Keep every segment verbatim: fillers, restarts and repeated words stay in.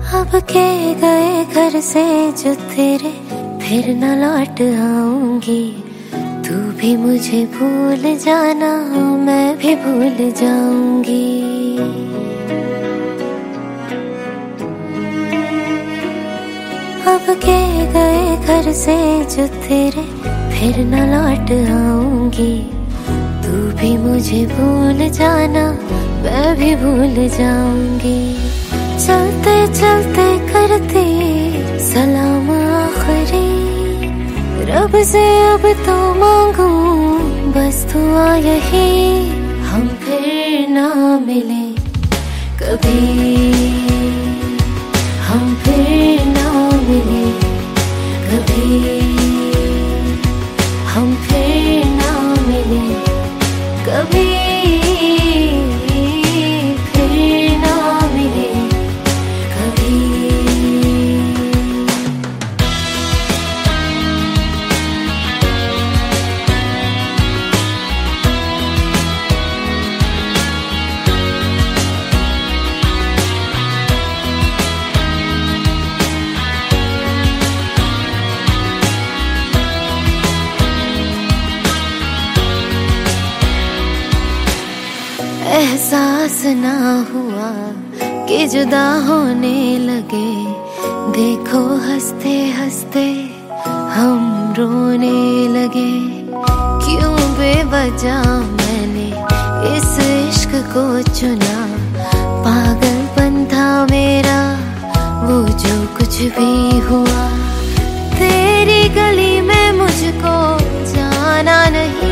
अब के गए घर से जो तेरे फिर न लौट आऊंगी। तू भी मुझे भूल जाना, मैं भी भूल जाऊंगी। अब के गए घर से जो तेरे फिर न लौट आऊंगी। तू भी मुझे भूल जाना, मैं भी भूल जाऊंगी। चलते चलते करते सलाम आखिरी, रब से अब तो मांगू बस दुआ यही। हम फिर ना मिले कभी, हम फिर ना मिले कभी, हम फिर ना मिले कभी, फिर ना मिले कभी। एहसास ना हुआ कि जुदा होने लगे। देखो हंसते हंसते हम रोने लगे। क्यों बेवजह मैंने इस इश्क को चुना। पागलपन था मेरा वो जो कुछ भी हुआ। तेरी गली में मुझको जाना नहीं।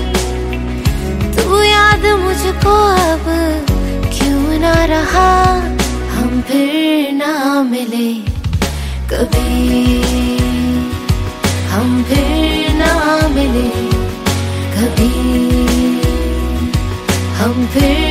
तू याद मुझको अब क्यों ना रहा। हम फिर ना मिले कभी, हम फिर ना मिले कभी, हम फिर